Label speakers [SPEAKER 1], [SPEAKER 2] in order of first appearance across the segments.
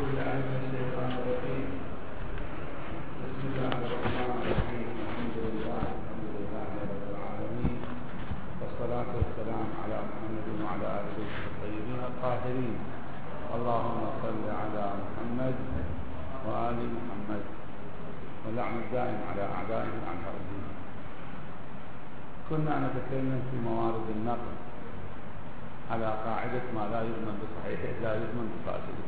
[SPEAKER 1] بالله من الشيطان الرجيم. بسم الله الرحمن الرحيم. الحمد لله رب العالمين، والصلاة والسلام على محمد وعلى آله الطيبين الطاهرين. اللهم صل على محمد وآل محمد، واللعن الدائم على أعدائهم الأنهار الدين. كنا نتكلم في موارد النقل على قاعدة ما لا يضمن بصحيحه لا يضمن بفاسده،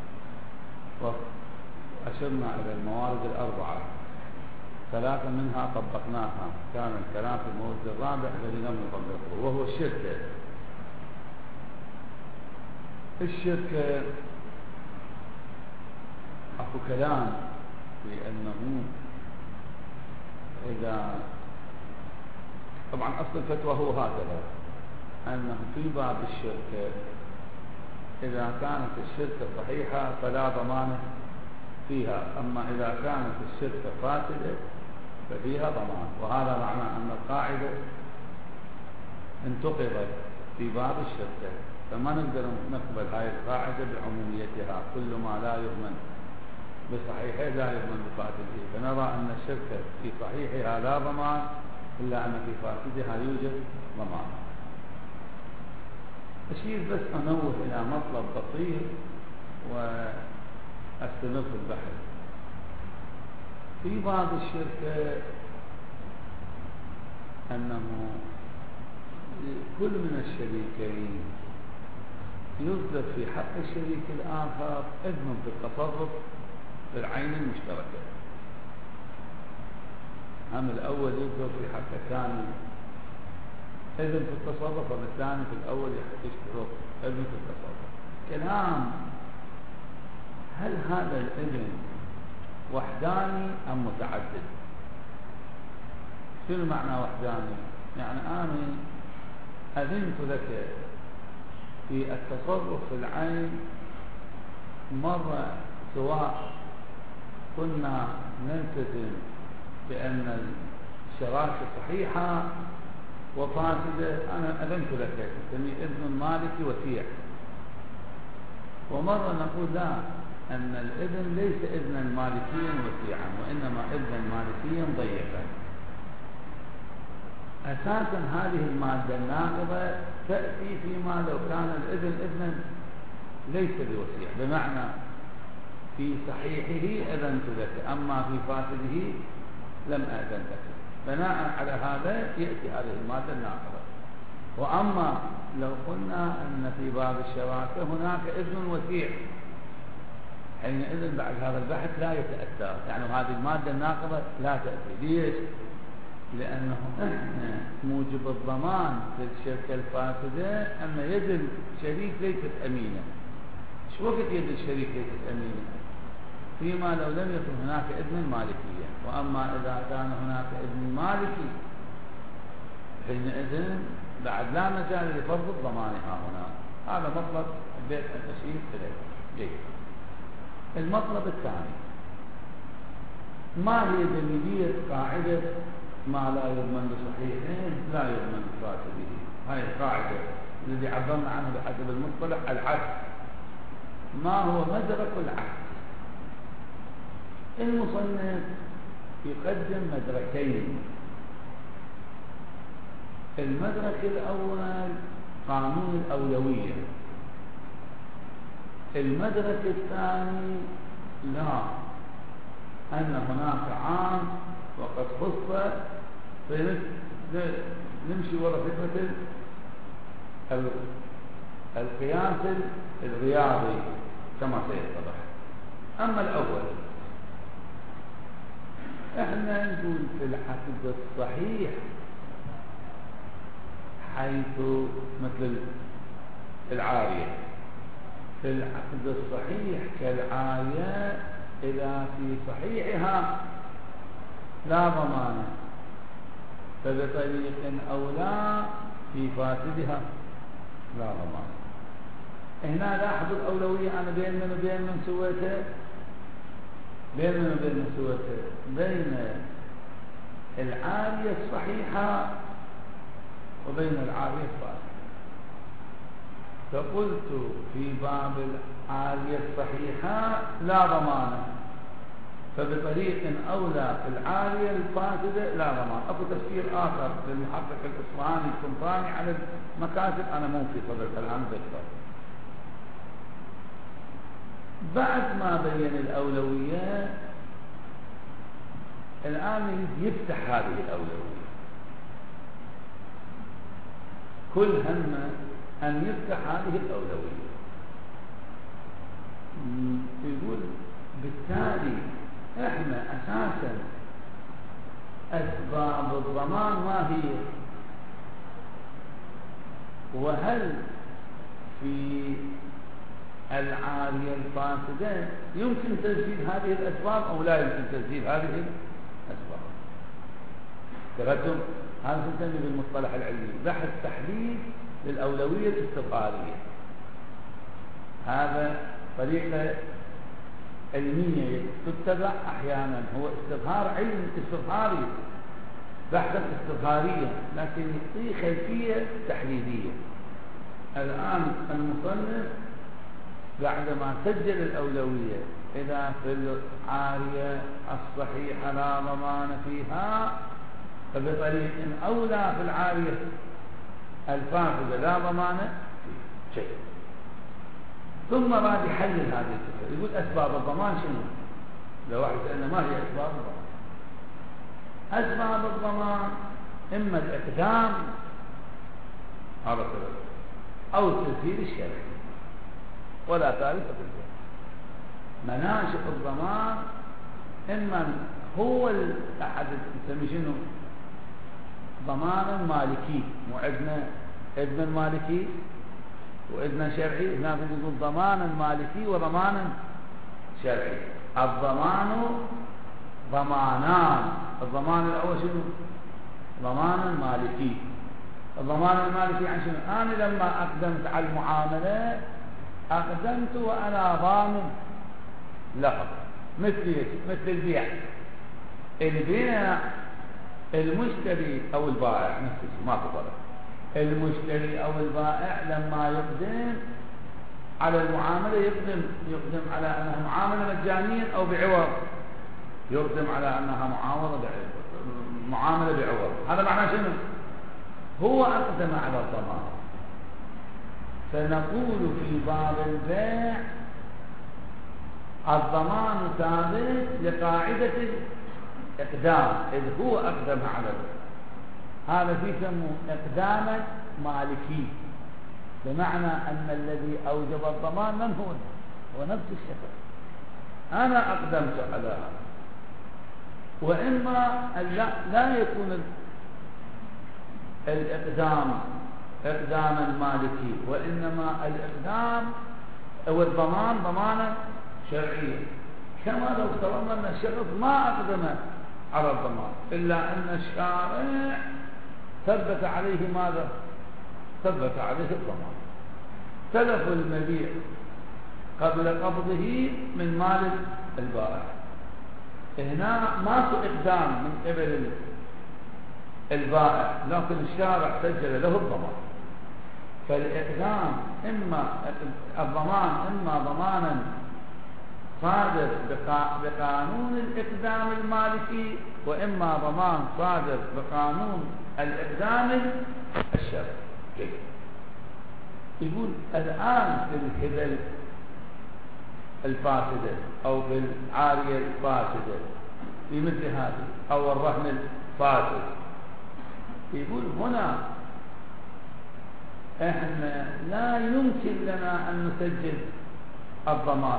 [SPEAKER 1] وأشرنا إلى الموارد الأربعة، ثلاثة منها طبقناها، كان الكلام في المورد الرابع الذي لم نطبقه وهو الشركة. الشركة أكو كلام في أنه إذا طبعا أصل الفتوى هو هكذا، أنه في باب الشركة إذا كانت الشركة صحيحة فلا ضمان فيها، أما إذا كانت الشركة فاسدة ففيها ضمان. وهذا معنى أن القاعدة انتقضت في باب الشركة، فما نقدر نقبل هذه القاعدة بعموميتها، كل ما لا يضمن بصحيحه لا يضمن بفاسده، فنرى أن الشركة في صحيحها لا ضمان، إلا أن في فاسدها يوجد ضمان. أشير بس أنوه إلى مطلب بسيط وأستمر في البحث. في بعض الشركة أنه كل من الشريكين يصدر في حق الشريك الآخر إذن في التصرف في العين المشتركة. أما الأول يصدر في حق الثاني إذن في التصرف، والثاني في الأول يشترط إذن في التصرف. كلام هل هذا الإذن وحداني أم متعدد؟ شنو معنى وحداني؟ يعني أنا أذنت لك في التصرف في العين مرة، سواء كنا نلتزم بأن الشراكة صحيحة وفاسدة، أنا أذنت لك، نسميه إذن مالكي وسيع. ومرة نقول لا، أن الإذن ليس إذنا مالكيا وسيعا، وإنما إذنا مالكيا ضيقا. أساسا هذه المادة الناقضة تأتي فيما لو كان الإذن إذنا ليس بوسيع، بمعنى في صحيحه أذنت لك، أما في فاسده لم أذن لك. بناء على هذا يأتي هذه المادة الناقضة. وأما لو قلنا أن في باب الشراكة هناك إذن وسيع، حينئذ بعد هذا البحث لا يتأثر، يعني هذه المادة الناقضة لا تأتي. ليش؟ لأنه إحنا موجب الضمان في الشركة الفاسدة أن يد الشريك ليست أمينة. شو وقت يد الشريك ليست أمينة؟ فيما لو لم يكن هناك إذن مالكية. وأما إذا كان هناك إذن مالكي حينئذ بعد لا مجال لفرض الضمان هنا. هذا مطلب حبيت أن أشير إليه. جيد. المطلب الثاني، ما هي دليلية قاعدة ما لا يضمن بصحيحه لا يضمن بفاسده؟ هاي القاعدة الذي عبرنا عنه بحسب المصطلح العكس. ما هو مدرك العكس؟ المصنف يقدم مدركين. المدرك الأول قانون الأولوية، المدرك الثاني لا، أن هناك عام وقد خص، نمشي وراء فكرة القياس الرياضي كما سيتضح. أما الأول، احنا نقول في العقد الصحيح، حيث مثل العارية في العقد الصحيح كالعارية، إذا في صحيحها لا ضمان فبطريق أولى في فاسدها لا ضمان. هنا لاحظوا الأولوية، أنا بين من سويته، بين العارية الصحيحة وبين العارية الفاسدة. فقلت في باب العارية الصحيحة لا ضمان، فبطريق أولى في العارية الفاسدة لا ضمان. أكو تفسير آخر للمحقق الإصفهاني القنطاني على المكاتب، أنا مو في صدر الكلام ذكر. بعد ما بين الأولوية الآن يفتح هذه الأولوية، كل همه أن يفتح هذه الأولوية. يقول بالتالي احنا أساسا أسباب الضمان ما هي، وهل في العارية الفاسدة يمكن تسجيل هذه الأسباب أو لا يمكن تسجيل هذه الأسباب. تركتم هذا نسميه بالمصطلح العلمي بحث تحليل للأولوية الاستظهارية. هذا طريقة علمية تتبع أحيانا، هو استظهار علم استظهاري، بحثا استظهاريا، لكن يعطي خلفية تحليلية. الآن المصنف بعدما سجل الأولوية إذا في العارية الصحيحة لا ضمان فيها، فبطريق أولى في العارية الفاسدة لا ضمان فيه شيء. ثم بعد يحلل هذه الفكرة، يقول أسباب الضمان شنو؟ لو واحد سألنا ما هي أسباب الضمان؟ أسباب الضمان إما الإقدام على سبب أو التسهيل الشرعي ولا ثالث في الجهة. مناشئ الضمان إما هو أحد نسميه شنو؟ ضمان مالكي، مو عندنا إذن مالكي وإذن شرعي، هنا نقول ضمانا مالكي وضمانا شرعي. الضمان ضمانان، الضمان الأول شنو؟ ضمانا مالكي. الضمان المالكي عن شنو؟ أنا لما أقدمت على المعاملة أقدمت وأنا ضامن له، مثل البيع. البيع المشتري أو البائع نفس الشيء، ما في فرق. المشتري أو البائع لما يقدم على المعاملة يقدم على أنها معاملة مجانية أو بعوض، يقدم على أنها معاملة بعوض. هذا معناه شنو؟ هو أقدم على الضمان. فنقول في باب البيع الضمان ثابت لقاعدة الإقدام، إذ هو أقدم على الضمان. هذا يسمى إقداما مالكي، بمعنى أن الذي أوجب الضمان من هو نفس الشخص. أنا أقدمت على هذا. وإما لا يكون الإقدام إقداما مالكي، وإنما الإقدام أو الضمان ضمانا شرعيا، كما لو افترضنا أن الشخص ما أقدم على الضمان إلا أن الشارع ثبت عليه ماذا؟ ثبت عليه الضمان. تلف المبيع قبل قبضه من مال البائع، هنا ماكو إقدام من قبل البائع، لكن الشارع سجل له الضمان. فالإقدام إما الضمان إما ضمانا صادر بقانون الإقدام المالكي، وإما ضمان صادر بقانون الإقدام الشرعي. يقول الآن في الهبة الفاسدة أو في العارية الفاسدة في مثل هذه أو الرهن الفاسد، يقول هنا احنا لا يمكن لنا أن نسجل الضمان.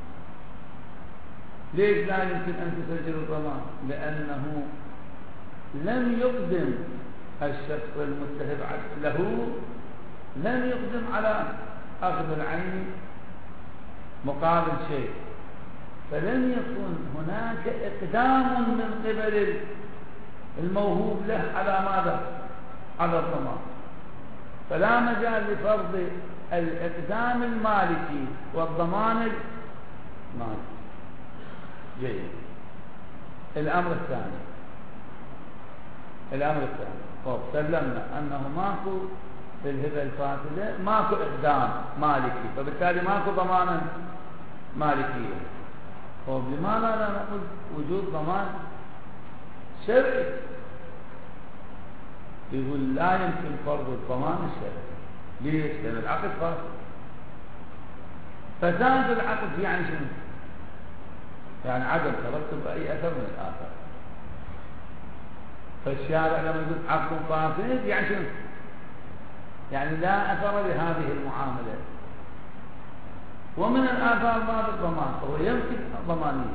[SPEAKER 1] ليش لا يمكن أن تسجل الضمان؟ لأنه لم يقدم الشخص المتهم له، لم يقدم على أخذ العين مقابل شيء، فلم يكن هناك إقدام من قبل الموهوب له على ماذا؟ على الضمان. فلا مجال لفرض الإقدام المالكي والضمان المالكي. جيد. الأمر الثاني سلمنا أنه ماكو في الهبة الفاسدة ماكو إقدام مالكي، فبالتالي ماكو ضمانا مالكية. لماذا لا نقول وجود ضمان شرعي؟ يقول لا يمكن فرض الضمان الشرعي. ليش؟ لأن العقد فاسد. فساد العقد يعني شنو؟ يعني عدم ترتب أي أثر من الآثار. فالشارع لما يقول عقد فاسد يعني شنو؟ يعني لا أثر لهذه المعاملة. ومن الآثار باب الضمان، فهو يمكن ضمانية.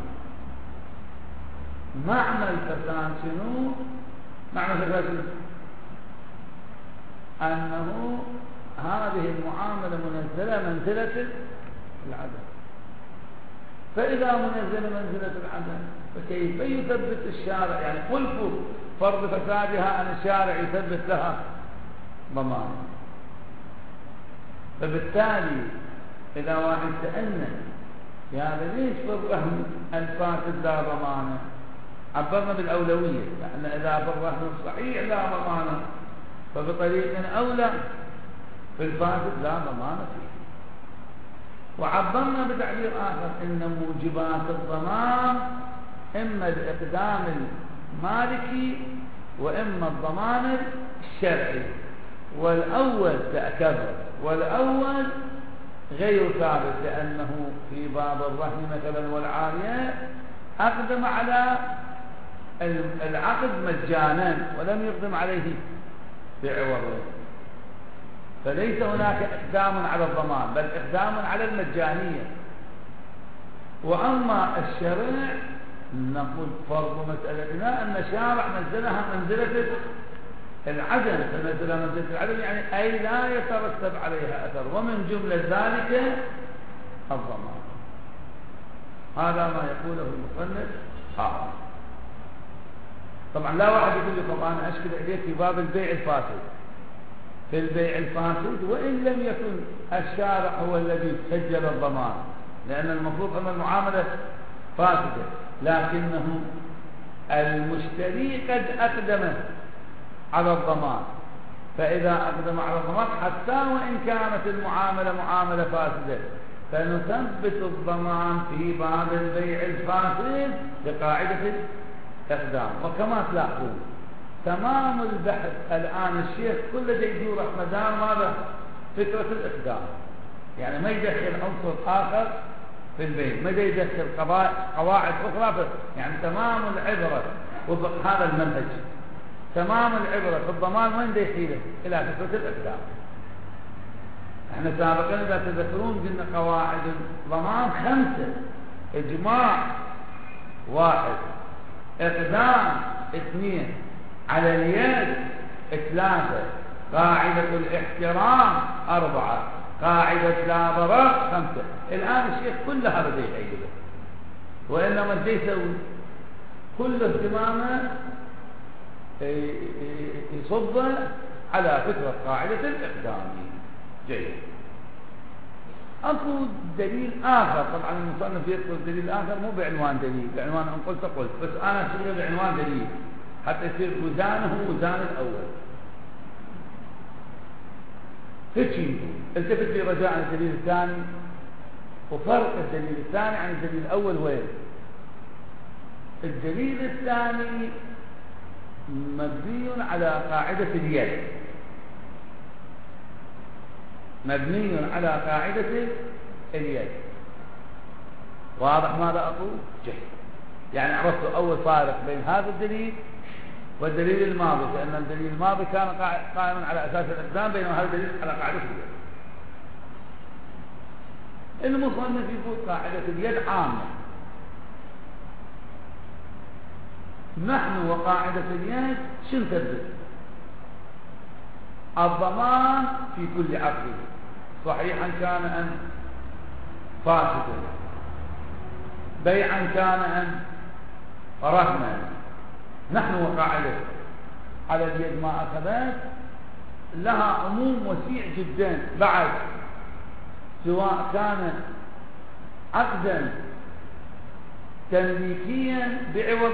[SPEAKER 1] معنى الفساد شنو؟ معنى الفساد شنو؟ أنه هذه المعاملة منزلة منزلة العدم. فإذا منزلة منزلة العدم فكيف يثبت الشارع؟ يعني قل فرض فسادها أن الشارع يثبت لها ضمان. فبالتالي إذا واحد سألنا يا هذا ليش في الرهن الفاسد لا ضمانه؟ عبرنا بالأولوية، لأن إذا في الرهن الصحيح لا ضمانه فبطريق أولى في الفاسد لا ضمان فيه. وعبرنا بتعبير آخر إن موجبات الضمان إما الإقدام المالكي وإما الضمان الشرعي، والأول تأكد والأول غير ثابت، لأنه في باب الرهن مثلا والعارية أقدم على العقد مجانا ولم يقدم عليه بعوضه، فليس هناك إقدام على الضمان بل إقدام على المجانية. وأما الشرع نقول فرض مسألتنا أن الشارع نزلها منزلة العدم، فنزلها منزلة العدم يعني أي لا يترتب عليها أثر، ومن جملة ذلك الضمان. هذا ما يقوله المصنف. طبعا لا واحد يقول لي طبعا أنا أشكل عليك في باب البيع الفاسد. في البيع الفاسد وإن لم يكن الشارع هو الذي سجل الضمان، لأن المفروض أن المعاملة فاسدة، لكنه المشتري قد أقدم على الضمان، فإذا أقدم على الضمان حتى وإن كانت المعاملة معاملة فاسدة فنثبت الضمان في باب البيع الفاسد بقاعدة الإقدام. وكما تلاحظون تمام البحث الآن الشيخ كله يدور مدار ماذا؟ فكرة الإقدام، يعني ما يدخل عنصر آخر في البيع، ما يدخل قواعد أخرى، يعني تمام العبرة وهذا المنهج تمام العبرة في الضمان وين يحيله؟ إلى فكرة الإقدام. احنا سابقا إذا تذكرون قلنا قواعد الضمان 5: إجماع 1، إقدام 2، على اليد 3، قاعدة الاحترام 4، قاعدة لا ضرر 5. الآن الشيخ كل هذا يحيله، وإنما يسوي كل اهتمامه يصب على فكرة قاعدة الإقدام. جيد. أكو دليل آخر، طبعا المصنف يذكر دليل آخر مو بعنوان دليل، بعنوان أن قلت بس أنا أشتغل بعنوان دليل حتى يصير وزانه وزان الأول. هيك التفت لي رجاء عن الدليل الثاني وفرق الدليل الثاني عن الدليل الأول وين؟ الدليل الثاني مبني على قاعدة اليد، مبني على قاعدة اليد. واضح ماذا أقول؟ جيد. يعني عرفت أول فارق بين هذا الدليل والدليل الماضي، لأن الدليل الماضي كان قائما على أساس الإقدام، بينما هذا الدليل على قاعدة اليد. المصنف يقول قاعدة اليد عامة، نحن وقاعدة اليد شو نثبت؟ الضمان في كل عقد صحيحا كان أم فاسدا، بيعا كان أم رهنا. نحن وقاعدة على اليد ما أخذت لها عموم وسيع جدا بعد، سواء كان عقدا تمليكيا بعوض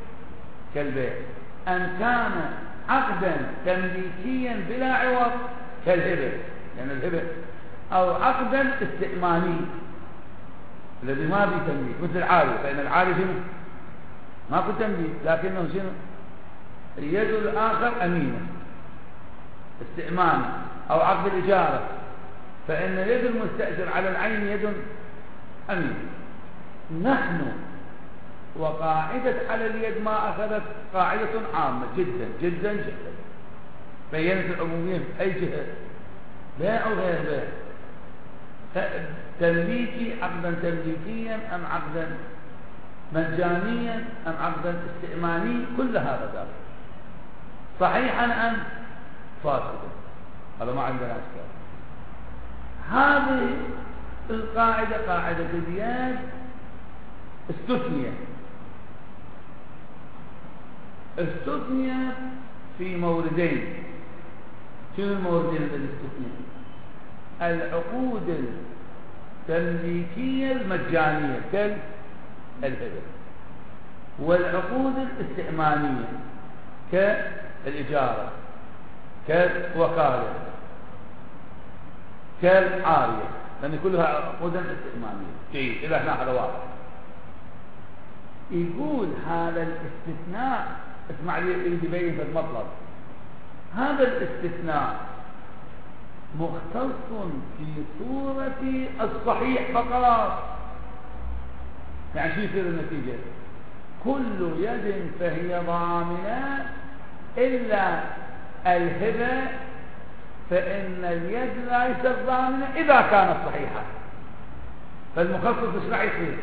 [SPEAKER 1] كالبيع، أن كان عقدا تمليكيا بلا عوض كالهبة، يعني الهبة أو عقدا استئماني الذي ما به تمليك، مثل العارية، فإن العارية شنو؟ ما في تمليك، لكنه شنو؟ اليد الآخر أمينة استئماني، أو عقد الإجارة، فإن يد المستأجر على العين يد أمينة. نحن وقاعدة على اليد ما أخذت قاعدة عامة جدا جدا جدا، بينت العمومية في أي جهة، بيع وغير بيع، تمليكي عقدا تمليكيا أم عقدا مجانيا أم عقدا استئماني، كل هذا داخل صحيحا أم فاسدا، هذا ما عندنا أشكال. هذه القاعدة قاعدة اليد استثنيت في موردين. شنو الموردين الذي استثنيت؟ العقود التمليكية المجانية كالهبة، والعقود الاستئمانية كالإجارة كالوكالة كالعارية، لأن كلها عقودا استئمانية. جيد، إلى هنا هذا واضح. يقول هذا الاستثناء، اسمع لي يبين في المطلب، هذا الاستثناء مختص في صورة الصحيح فقط. يعني شو يصير النتيجة؟ كل يد فهي ضامنة إلا الهبة، فإن اليد ليست ضامنة إذا كانت صحيحة. فالمخصص ايش راح يصير؟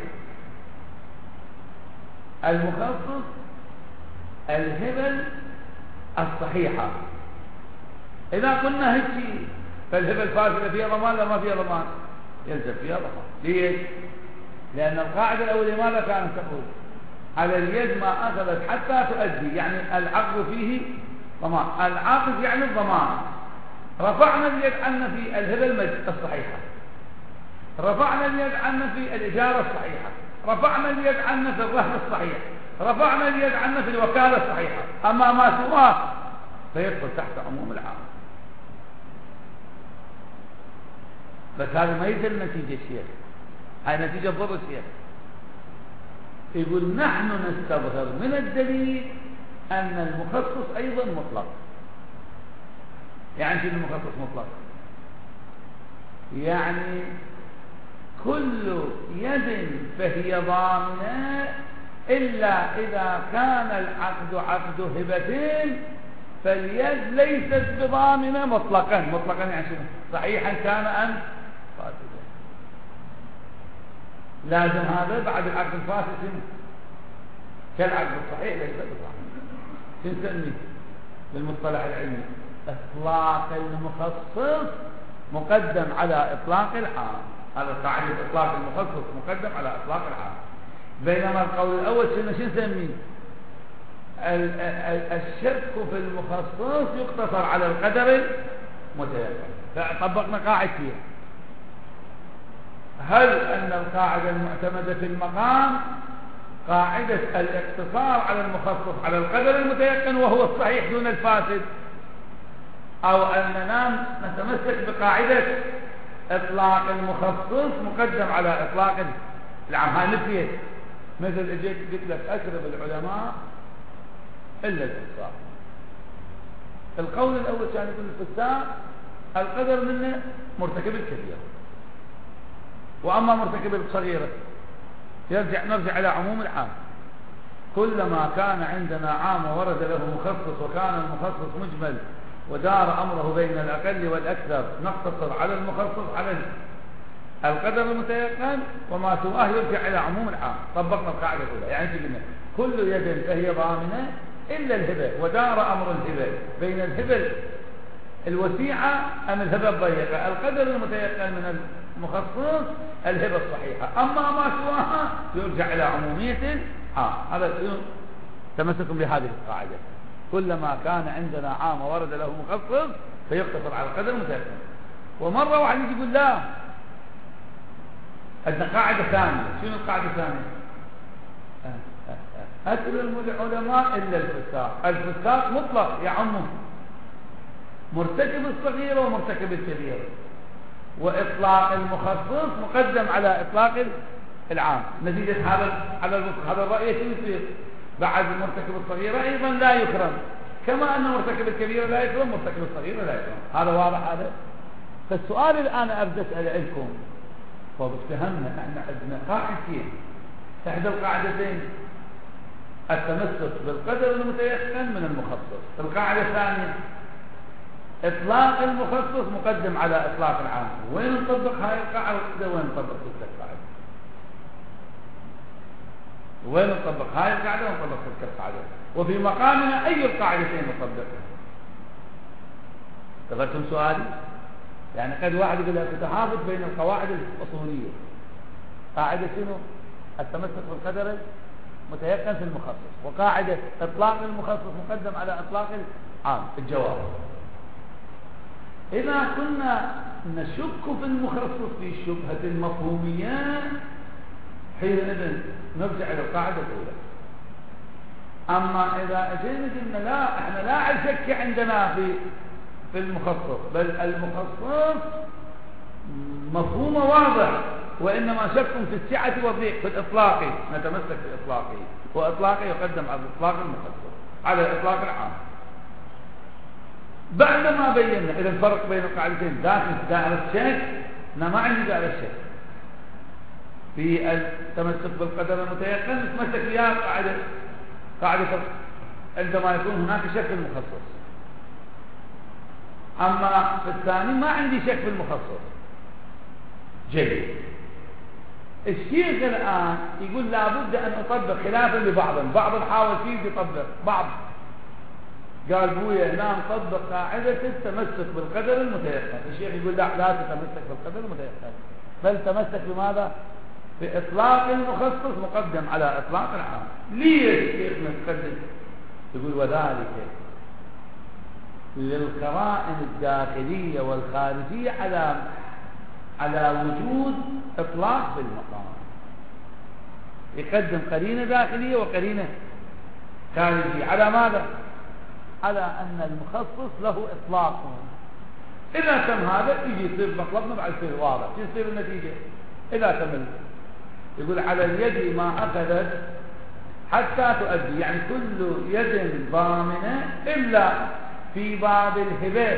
[SPEAKER 1] المخصص الهبة الصحيحة. إذا قلنا هيك فالهبة الفاسدة فيها ضمان ولا ما فيها ضمان؟ يلزم فيها ضمان. ليش؟ لأن القاعدة الأولى ماذا كانت تقول؟ على اليد ما أخذت حتى تؤدي، يعني العقد فيه ضمان، العقد يعني الضمان. رفعنا اليد عنا في الهبة الصحيحة، رفعنا اليد عنا في الإجارة الصحيحة، رفعنا اليد عنا في الرهن الصحيح، رفعنا اليد عنا في الوكالة الصحيحة. أما ما سواه فيدخل تحت عموم العام. بس هذا ما يدل نتيجة الشيخ، هاي نتيجة ضر الشيخ. يقول نحن نستظهر من الدليل أن المخصص أيضا مطلق. يعني شنو المخصص مطلق؟ يعني كل يد فهي ضامنة إلا إذا كان العقد عقد هبتين، فاليد ليست بضامنة مطلقا. مطلقا يعني شنو؟ صحيحا كان أم فاسدا. لازم هذا بعد العقد الفاسد كالعقد الصحيح ليس بضامنة. شو نسميه بالمصطلح العلمي؟ إطلاق المخصص مقدم على إطلاق العام. هذا قاعدة إطلاق المخصص مقدم على إطلاق العام. بينما القول الأول شو نسميه؟ الشك في المخصص يقتصر على القدر المتيقن. فطبقنا قاعدتين: هل أن القاعدة المعتمدة في المقام قاعدة الاقتصار على المخصص على القدر المتيقن وهو الصحيح دون الفاسد، أو أننا نتمسك بقاعدة إطلاق المخصص مقدم على إطلاق العام؟ هاي نفيت. مثل اجيت قلت لك أشرب العلماء إلا الفساق. القول الأول كان يقول الفساق القدر منه مرتكب الكبيرة، وأما مرتكب الصغيرة نرجع إلى عموم العام. كلما كان عندنا عام ورد له مخصص وكان المخصص مجمل ودار أمره بين الأقل والأكثر، نقتصر على المخصص على القدر المتيقن، وما سواه يرجع إلى عموم العام. طبقنا القاعدة الأولى. يعني قلنا كل يد فهي ضامنة إلا الهبة، ودار أمر الهبة بين الهبة الوسيعة أم الهبة الضيقة. القدر المتيقن من المخصص الهبة الصحيحة، أما ما سواها يرجع إلى عمومية العام. هذا تمسك بهذه القاعدة. كلما كان عندنا عام ورد له مخصص فيقتصر على القدر المتيقن. ومرة واحد يجي يقول لا، عندنا قاعدة ثانية. شنو القاعدة الثانية؟ أكرم العلماء إلا الفساق. الفساق مطلق يعمه مرتكب الصغيرة ومرتكب الكبيرة، وإطلاق المخصص مقدم على إطلاق العام. نتيجة هذا الرأي شو يصير؟ بعد مرتكب الصغيرة أيضا لا يكرم، كما أن مرتكب الكبيرة لا يكرم مرتكب الصغيرة لا يكرم. هذا واضح هذا؟ فالسؤال الآن أبدأ أسأل لكم، فبفتهمنا احنا عندنا قاعدتين، إحدى القاعدتين التمسك بالقدر المتيقن من المخصص، القاعدة الثانية إطلاق المخصص مقدم على إطلاق العام. وين نطبق هاي القاعدة وين نطبق تلك القاعدة؟ وين نطبق هاي القاعدة ونطبق تلك القاعدة؟ وفي مقامنا أي القاعدتين نطبقها؟ تذكرتم سؤالي؟ يعني قد واحد يقول لك تحافظ بين القواعد الأصولية، قاعدة شنو؟ التمسك بالقدر متيقن في المخصص، وقاعدة إطلاق المخصص مقدم على إطلاق العام. الجواب: إذا كنا نشك في المخصص في شبهة مفهومية حينئذ نرجع إلى القاعدة الأولى. أما إذا أجينا قلنا لا، إحنا لا شك عندنا في المخصص، بل المخصص مفهومه واضح، وإنما شك في السعة والضيق في الإطلاق، نتمسك بإطلاقه، وإطلاقه يقدم على إطلاق المخصص على إطلاق العام. بعدما بينا إذا الفرق بين القاعدتين داخل دائرة الشك، أنا ما عندي دائرة الشك في التمسك بالقدر المتيقن، نتمسك بها قاعدة عندما يكون هناك شك في المخصص. أما في الثاني ما عندي شك في المخصص. جيد. الشيخ الآن يقول لابد أن أطبق خلافا لبعض، بعض حاول فيه يطبق، بعض قال بويا لا نطبق قاعدة التمسك بالقدر المتيقن. الشيخ يقول لا تتمسك بالقدر المتيقن، بل تمسك بماذا؟ بإطلاق المخصص مقدم على إطلاق العام. ليه الشيخ متقدم؟ يقول وذلك للقرائن الداخلية والخارجية على وجود إطلاق بالمقام. يقدم قرينة داخلية وقرينة خارجية على ماذا؟ على أن المخصص له إطلاق. إذا تم هذا يجي يصير مطلبنا بعد يصير واضح. يصير النتيجة إذا تم، يقول على اليد ما أخذت حتى تؤدي، يعني كل يد ضامنة إلا في باب الهبة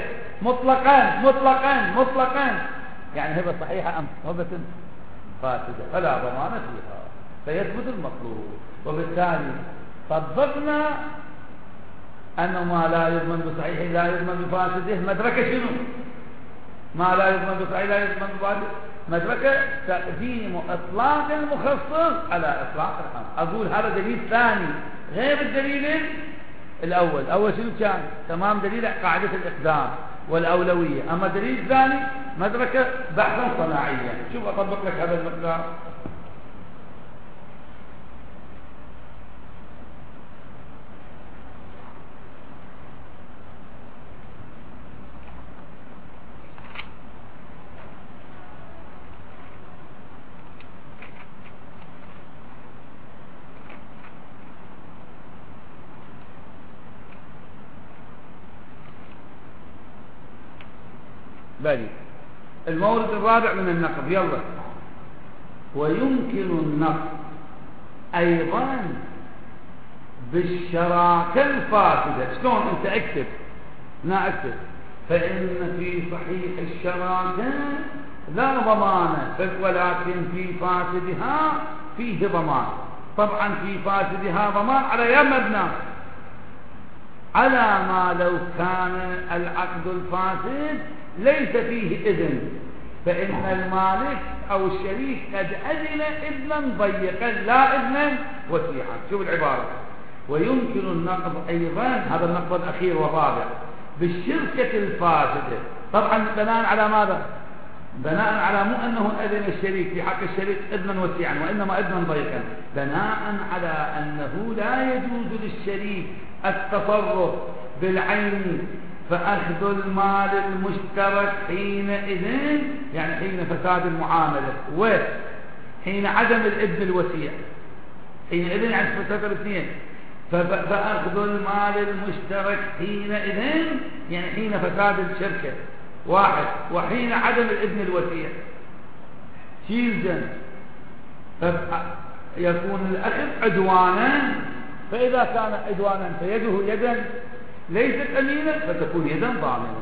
[SPEAKER 1] مطلقا، يعني هبة صحيحة أم هبة فاسدة فلا ضمان فيها، فيثبت المطلوب. وبالتالي طبقنا أنه ما لا يضمن بصحيح لا يضمن بفاسده، مدركة شنو؟ ما لا يضمن بصحيح لا يضمن بفاسده، مدركة تقديم إطلاق المخصص على إطلاق العام. أقول هذا دليل ثاني غير الدليل الأول. أول شنو كان؟ تمام، دليل قاعدة الإقدام والأولوية. أما الدليل الثاني مدركة بحثا صناعيا. شوف أطبق لك هذا المقدار. بالي المورد الرابع من النقد، يلا. ويمكن النقد أيضا بالشراكة الفاسدة. شلون؟ أنت اكتب، لا اكتب. فإن في صحيح الشراكة لا ضمان، ولكن في فاسدها فيه ضمان. طبعا في فاسدها ضمان على يا مبنى، على ما لو كان العقد الفاسد ليس فيه إذن، فإن المالك أو الشريك قد أذن إذنا ضيقا لا إذنا وسيعا. شوف العبارة: ويمكن النقض أيضا، هذا النقض الأخير والرابع، بالشركة الفاسدة. طبعا بناء على ماذا؟ بناء على مو أنه أذن الشريك في حق الشريك إذنا وسيعا، وإنما إذنا ضيقا، بناء على أنه لا يجوز للشريك التصرف بالعين، فأخذ المال المشترك حينئذ، يعني حين فساد المعاملة وحين عدم الإذن الوسيع، حينئذ يعني فساد الاثنين، فأخذ المال المشترك حينئذ، يعني حين فساد الشركة واحد وحين عدم الإذن الوسيع شيء، فيكون الأخذ عدوانا. فإذا كان عدوانا فيده يدا ليست أمينة فتكون يدا ضامنة.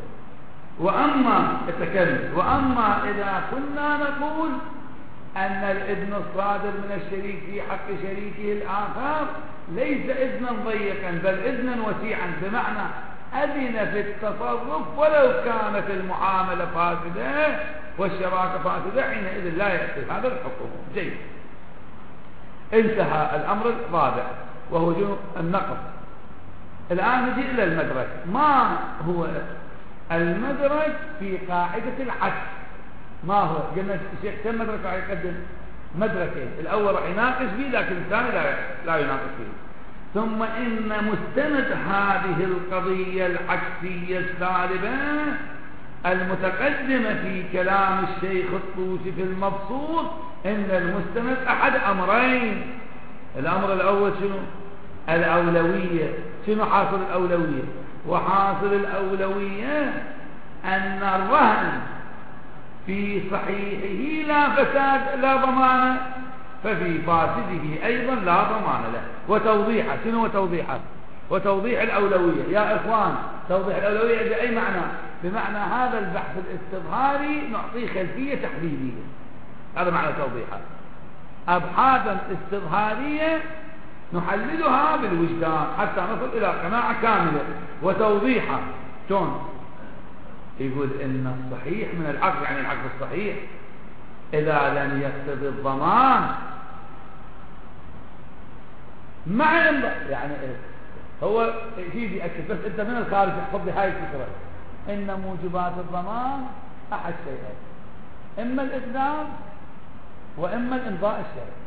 [SPEAKER 1] وأما إذا كنا نقول أن الإذن الصادر من الشريك في حق شريكه الآخر ليس إذنا ضيقا بل إذنا وسيعا، بمعنى أذن في التصرف ولو كانت المعاملة فاسدة والشراكة فاسدة، حينئذ لا يأتي هذا الحكم. جيد. انتهى الأمر الرابع وهو النقض. الآن نجي إلى المدرك. ما هو المدرك في قاعدة العكس؟ ما هو؟ قلنا الشيخ كم مدرك راح يقدم؟ مدركين، الأول راح يناقش فيه لكن الثاني لا يناقش فيه. ثم إن مستند هذه القضية العكسية السالبة المتقدمة في كلام الشيخ الطوسي في المبسوط، إن المستند أحد أمرين. الأمر الأول شنو؟ الأولوية. شنو حاصل الأولوية؟ وحاصل الأولوية أن الرهن في صحيحه لا فساد لا ضمان، ففي فاسده أيضا لا ضمان له. وتوضيحه شنو؟ وتوضيح الأولوية يا إخوان. توضيح الأولوية بأي معنى؟ بمعنى هذا البحث الاستظهاري نعطيه خلفية تحليلية، هذا معنى توضيحه. أبحاثا استظهارية نحللها بالوجدان حتى نصل إلى قناعة كاملة. وتوضيحه شلون؟ يقول إن الصحيح من العقد، يعني العقد الصحيح إذا لم يقتضي الضمان مع يعني هو يجي أكد، بس أنت من الخارج تحفظ لي هاي الفكرة. إن موجبات الضمان أحد شيئين، إما الإقدام وإما الإمضاء الشرعي.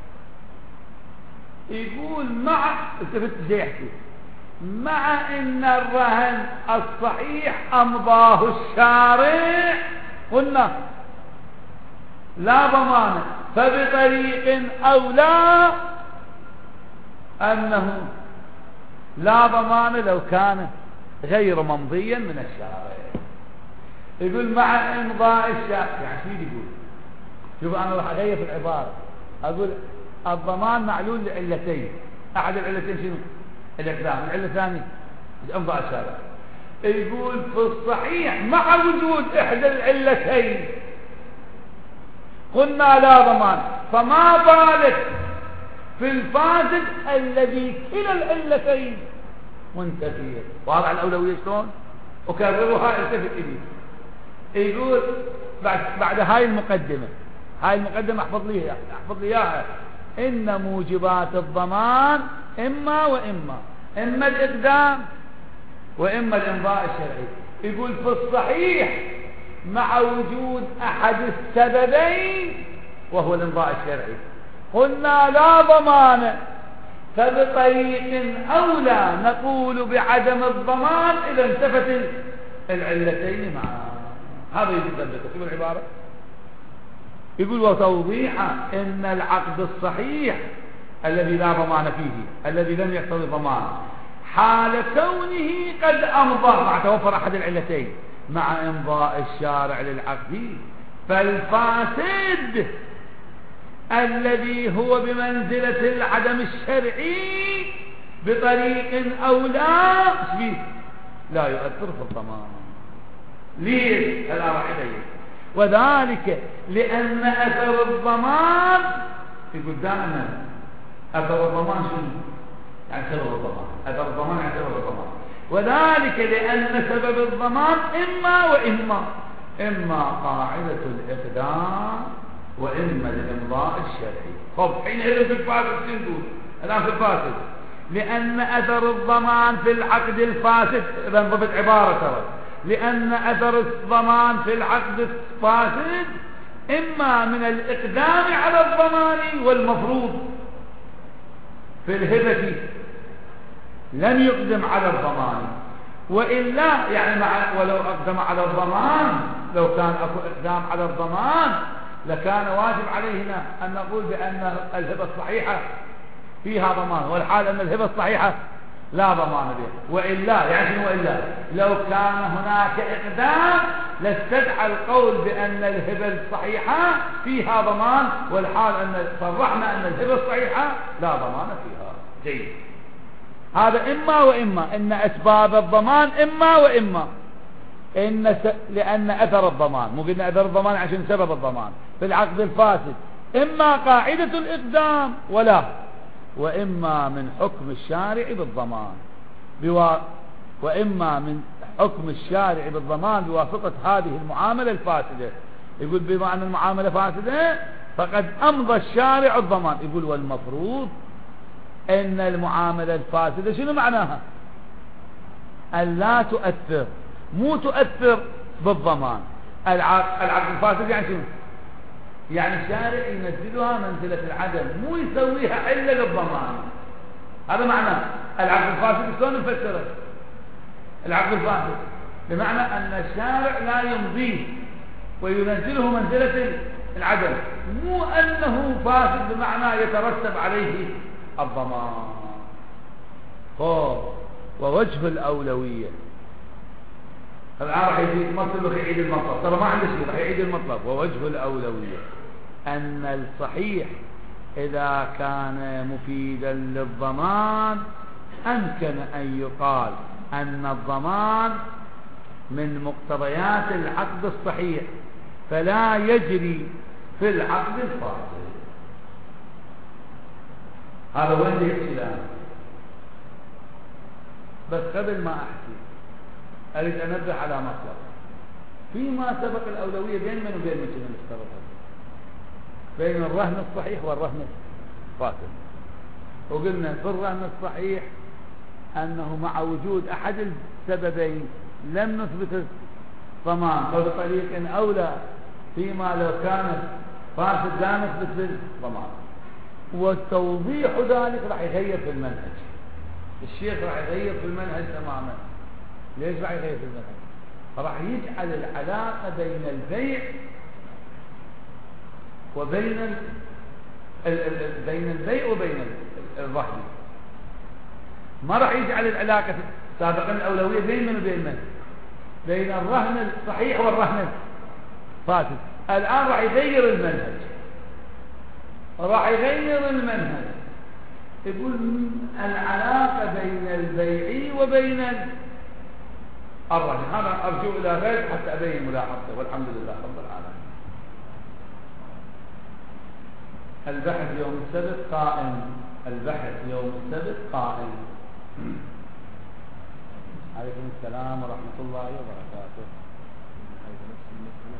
[SPEAKER 1] يقول مع التفت جاي يحكي مع إن الرهن الصحيح أمضاه الشارع قلنا لا ضمان، فبطريق أولى أنه لا ضمان لو كان غير ممضيا من الشارع. يقول مع إمضاء الشارع، يعني شو يقول؟ شوف أنا راح أغير في العبارة، أقول الضمان معلول لعلتين. أحد العلتين شنو؟ الإقدام. العلة الثانية إمضاء الشارع. يقول في الصحيح مع وجود إحدى العلتين قلنا لا ضمان، فما بالك في الفاسد الذي كلا العلتين منتفية. واضح الأولوية شلون؟ أكررها التفت إلي. يقول بعد هاي المقدمة احفظ لي اياها. إن موجبات الضمان إما وإما، إما الإقدام وإما الإمضاء الشرعي. يقول في الصحيح مع وجود أحد السببين وهو الإمضاء الشرعي قلنا لا ضمان، فبطريق أولى نقول بعدم الضمان إذا انتفت العلتين معا. هذا يثبت. شوف العبارة. يقول وتوضيح إن العقد الصحيح الذي لا ضمان فيه، الذي لم يقتضي ضمان، حال كونه قد أمضى مع توفر أحد العلتين مع إمضاء الشارع للعقد، فالفاسد الذي هو بمنزلة العدم الشرعي بطريق أولى لا يؤثر في الضمان. ليش؟ هذا راح يبين. وذلك لأن أثر الضمان يقول دائما أثر الضمان شنو؟ يعني سبب الضمان. أثر الضمان يعني سبب الضمان. وذلك لأن سبب الضمان إما وإما، إما قاعدة الإقدام وإما الإمضاء الشرعي. طب حينئذ في الفاسد نقول الآن في الفاسد لأن أثر الضمان في العقد الفاسد، إذا انضبط عبارة ترى، لأن أثر الضمان في العقد الفاسد إما من الإقدام على الضمان، والمفروض في الهبة لم يقدم على الضمان، وإلا يعني ولو أقدم على الضمان، لو كان أكو إقدام على الضمان لكان واجب علينا أن نقول بأن الهبة الصحيحة فيها ضمان، والحال أن الهبة الصحيحة لا ضمان بها. وإلا يعني شنو وإلا؟ لو كان هناك إقدام لاستدعى القول بأن الهبة الصحيحة فيها ضمان، والحال أن صرحنا أن الهبة الصحيحة لا ضمان فيها. جيد. هذا إما وإما، إن أسباب الضمان إما وإما، لأن أثر الضمان، مو قلنا أثر الضمان عشان سبب الضمان في العقد الفاسد إما قاعدة الإقدام وإما من حكم الشارع بالضمان وإما من حكم الشارع بالضمان بواسطة هذه المعاملة الفاسدة. يقول بما أن المعاملة فاسدة فقد أمضى الشارع الضمان. يقول والمفروض أن المعاملة الفاسدة شنو معناها؟ أن لا تؤثر، مو تؤثر بالضمان. العقد الفاسد يعني شنو؟ يعني الشارع ينزلها منزلة العدم، مو يسويها إلا للضمان. هذا معنى العقد الفاسد. شلون نفسره العقد الفاسد؟ بمعنى أن الشارع لا يمضيه وينزله منزلة العدم، مو أنه فاسد بمعنى يترتب عليه الضمان. ووجه الأولوية الآن راح يجي مطلب يعيد المطلب، ترى ما عنده شيء، راح يعيد المطلب. ووجه الأولوية أن الصحيح إذا كان مفيدا للضمان أمكن أن يقال أن الضمان من مقتضيات العقد الصحيح فلا يجري في العقد الفاسد. هذا وين يحكي الآن؟ بس قبل ما أحكي أريد أن أنبه على مطلب فيما سبق. الأولوية بين من وبين من كنا نفترضها؟ بين الرهن الصحيح والرهن الفاسد. وقلنا في الرهن الصحيح أنه مع وجود أحد السببين لم نثبت الضمان، فبطريق أولى فيما لو كانت فاسد لا نثبت بالضمان. وتوضيح ذلك راح يغير في المنهج. الشيخ راح يغير في المنهج تماما. ليش راح يغير في المنهج؟ راح يجعل العلاقة بين البيع وبين وبين الرهن. ما راح يجعل العلاقة سابقا الأولوية بين من وبين من؟ بين الرهن الصحيح والرهن الفاسد. الآن راح يغير المنهج. يقول العلاقة بين البيع وبين الرهن. هذا أرجو إلى غير حتى أبين ملاحظته، والحمد لله رب العالمين. البحث يوم السبت قائم. عليكم السلام ورحمة الله وبركاته.